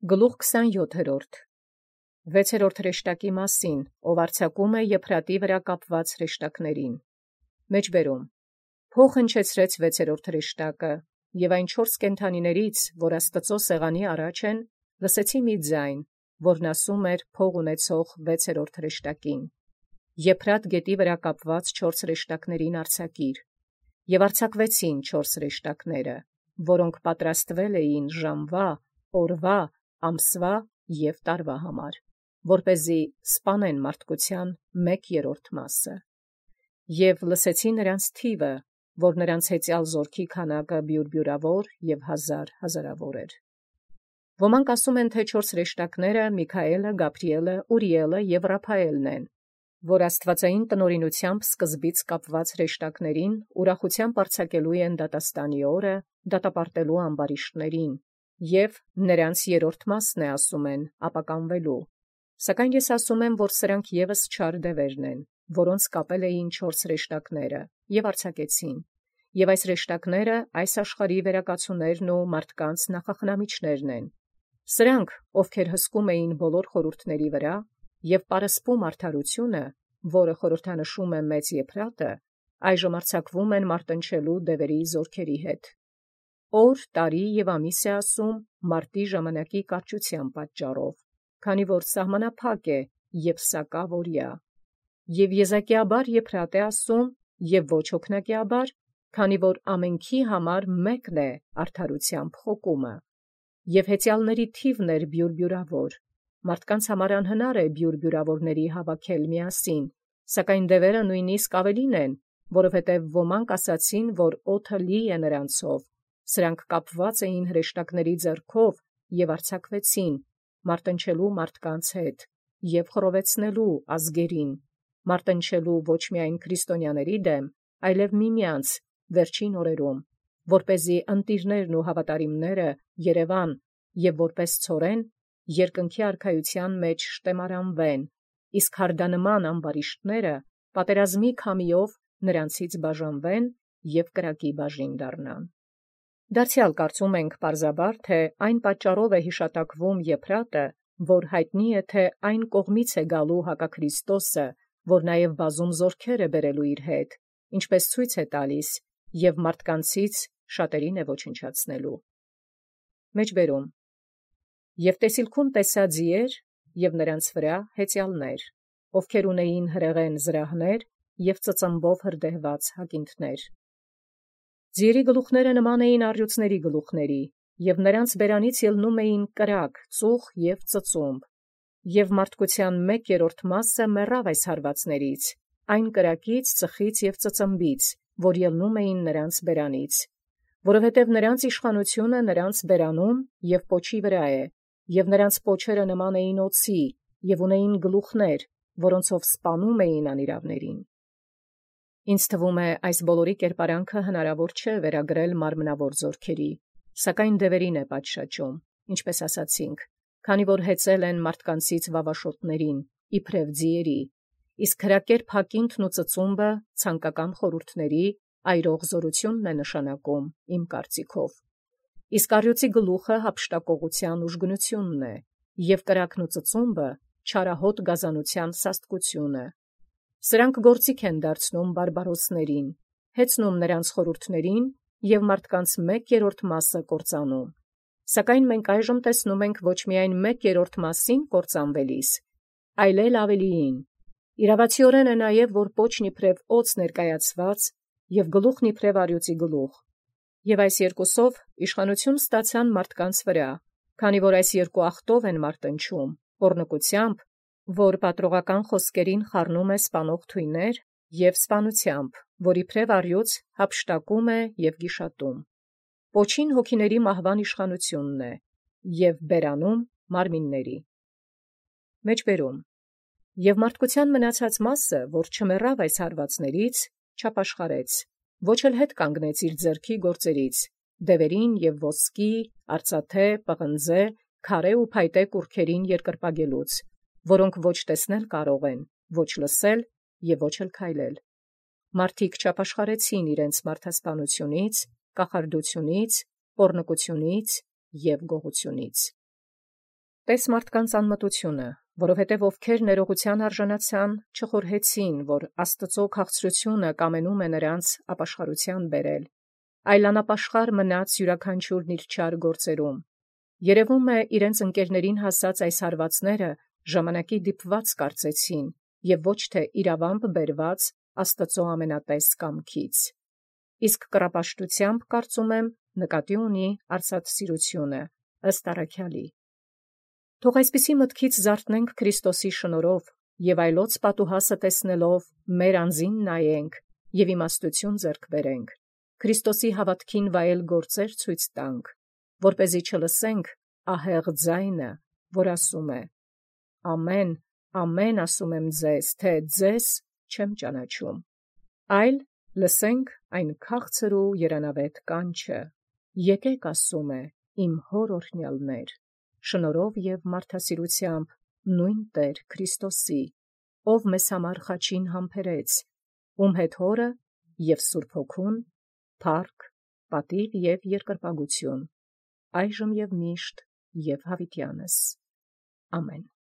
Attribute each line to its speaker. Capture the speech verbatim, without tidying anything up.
Speaker 1: Գլուխ քսանյոթերորդ վեցերորդ հրեշտակի մասին, ով արձակում է եփրատի վրա կապված հրեշտակներին։ Մեջբերում փոխ հնչեցրեց վեցերորդ հրեշտակը, և այն չորս կենդանիներից, որ Աստծո սեղանի առաջ են, լսեցի մի ձայն, որն ասում էր փող ունեցող վեցերորդ հրեշտակին. Եփրատ գետի վրա կապված չորս հրեշտակներին արձակիր։ Եւ արձակվեցին չորս հրեշտակները, որոնք պատրաստվել էին ժամվա, օրվա, ամսվա և տարվա համար, որպեսզի սպանեն մարդկության մեկ երրորդ մասը։ Եւ լսեցի նրանց թիվը, որ նրանց հեծյալ զորքի քանակը բյուրբյուրավոր և հազար հազարավոր էր։ Ոմանք ասում են, թե չորս հրեշտակները Միքայելը, Գաբրիելը, Ուրիելը և Ռափայելն են, որ աստվածային տնօրինությամբ սկզբից կապված հրեշտակներին ուրախությամբ արձակելու են դատաստանի օրը, դատապարտելու ամբարիշտներին, և նրանց երրորդ մասն է ասում են ապականվելու։ Սակայն ես ասում եմ, որ սրանք ևս չար դևերն են, որոնց կապել էին չորս հրեշտակները, և արձակեցին, և այս հրեշտակները այս աշխարհի վերակացուներն ու մարդկանց նախախնամիչներն են։ Սրանք, ովքեր հսկում էին բոլոր խորհուրդների վրա, և պարսպում արդարությունը, որը խորհրդանշում է մեծ եփրատը, այժմ արձակվում են մարտնչելու դևերի զորքերի հետ։ Օր, տարի և ամիս է ասում մարտի ժամանակի կարճության պատճառով, քանի որ սահմանափակ է և սակավորյա, և եզակիաբար եփրատ է ասում և ոչ հոգնակիաբար, քանի որ ամենքի համար մեկն է արդարությամբ խոկումը, և հեծյալների թիվն էր բյուրբյուրավոր, մարդկանց համար անհնար է բյուրբյուրավորների հավաքել միասին, սակայն դևերը նույնիսկ ավելին են, որովհետև ոմանք ասացին, որ օդը լի է նրանցով, սրանք կապված էին հրեշտակների ձեռքով և արձակվեցին, մարտնչելու մարդկանց հետ, և խռովեցնելու ազգերին, մարտնչելու ոչ միայն քրիստոնյաների դեմ, այլև միմյանց վերջին օրերում, որպեսզի ընտիրներն ու հավատարիմները երևան և որպես ցորեն երկնքի արքայության մեջ շտեմարանվեն, իսկ հարդանման ամբարիշտները պատերազմի քամիով նրանցից բաժանվեն և կրակի բաժին դառնան։ Դարձյալ կարծում ենք պարզաբար, թե այն պատճառով է հիշատակվում եփրատը, որ հայտնի է, թե այն կողմից է գալու հակաքրիստոսը, որ նաև բազում զորքեր է բերելու իր հետ, ինչպես ցույց է տալիս, և մարդկանցից շատերին է ոչնչացնելու։ Մեջբերում և տեսիլքում տեսա ձիեր և նրանց վրա հեծյալներ, ովքեր ունեին հրեղեն զրահներ և ծծմբով հրդեհված հագինթներ։ Ձիերի գլուխները նման էին առյուծների գլուխների, և նրանց բերանից ելնում էին կրակ, ծուխ և ծծումբ, և մարդկության մեկ երրորդ մասը մեռավ այս հարվածներից, այն կրակից, ծխից և ծծմբից, որ ելնում էին նրանց բերանից, որովհետև նրանց իշխանությունը նրանց բերանում և պոչի վրա է, և նրանց պոչերը նման էին օձի, և ունեին գլուխներ, որոնցով սպանում էին անիրավներին։ Ինձ թվում է, այս բոլորի կերպարանքը հնարավոր չէ վերագրել մարմնավոր զորքերի, սակայն դևերին է պատշաճում, ինչպես ասացինք, քանի որ հեծել են մարդկանցից վավաշոտներին, իբրև ձիերի, իսկ հրակերպ հագինթն ու ծծումբը ցանկական խորհուրդների այրող զորությունն է նշանակում, իմ կարծիքով, իսկ առյուծի գլուխը հափշտակողության ուժգնությունն է, և կրակն ու ծծումբը չարահոտ գազանության սաստկությունը։ Սրանք գործիք են դարձնում բարբարոսներին, հեծնում նրանց խորհուրդներին և մարդկանց մեկ երրորդ մասը կործանում։ Սակայն մենք այժմ տեսնում ենք ոչ միայն մեկ երրորդ մասին կործանվելիս, այլև ավելիին։ Իրավացիորեն է նաև, որ պոչն իբրև օձ ներկայացված և գլուխն իբրև առյուծի գլուխ, և այս երկուսով իշխանություն ստացան մարդկանց վրա, քանի որ այս երկու ախտով են մարտնչում, պոռնկությամբ, որ պատռողական խոսքերին խառնում է սպանող թույներ, և սպանությամբ, որ իբրև առյուծ հափշտակում է և գիշատում։ Պոչին հոգիների մահվան իշխանությունն է, և բերանում մարմինների։ Մեջբերում և մարդկության մնացած մասը, որ չմեռավ այս հարվածներից, չապաշխարեց, ոչ էլ հետ կանգնեց իր ձեռքի գործերից, դևերին և ոսկի, արծաթե, պղնձե, քարե ու փայտե կուռքերին երկրպագելուց, որոնք ոչ տեսնել կարող են, ոչ լսել և ոչ էլ քայլել։ Մարդիկ չապաշխարեցին իրենց մարդասպանությունից, կախարդությունից, պոռնկությունից և գողությունից։ Տես մարդկանց անմտությունը, որովհետև ովքեր ներողության արժանացան, չխորհեցին, որ Աստծո քաղցրությունը կամենում է նրանց ապաշխարության բերել, այլ անապաշխար մնաց յուրաքանչյուրն իր չար գործերում։ Երևում է իրենց ընկերներին հասած այս հարվածները ժամանակի դիպված կարծեցին և ոչ թե իրավամբ բերված Աստծո ամենատես կամքից։ Իսկ կռապաշտությամբ, կարծում եմ, նկատի ունի արծաթսիրությունը, ըստ առաքյալի։ Թող այսպիսի մտքից զարթնենք Քրիստոսի շնորհով և այլոց պատուհասը տեսնելով մեր անձին նայենք և իմաստություն ձեռք բերենք, Քրիստոսի հավատքին վայել գործեր ցույց տանք, որպեսզի չլսենք ահեղ ձայնը, որ ասում է. «Ամեն, ամեն ասում եմ ձեզ, թե ձեզ չեմ ճանաչում», այլ լսենք այն քաղցր ու երանավետ կանչը. «Եկեք, ասում է, իմ հոր օրհնյալներ, շնորհով և մարդասիրությամբ նույն Տեր Քրիստոսի, ով մեզ համար խաչին համբերեց, ում հետ Հորը և Սուրբ Հոգուն, փառք, պատիվ և երկրպագություն, այժմ և միշտ և հավիտյանս։ Ամեն»։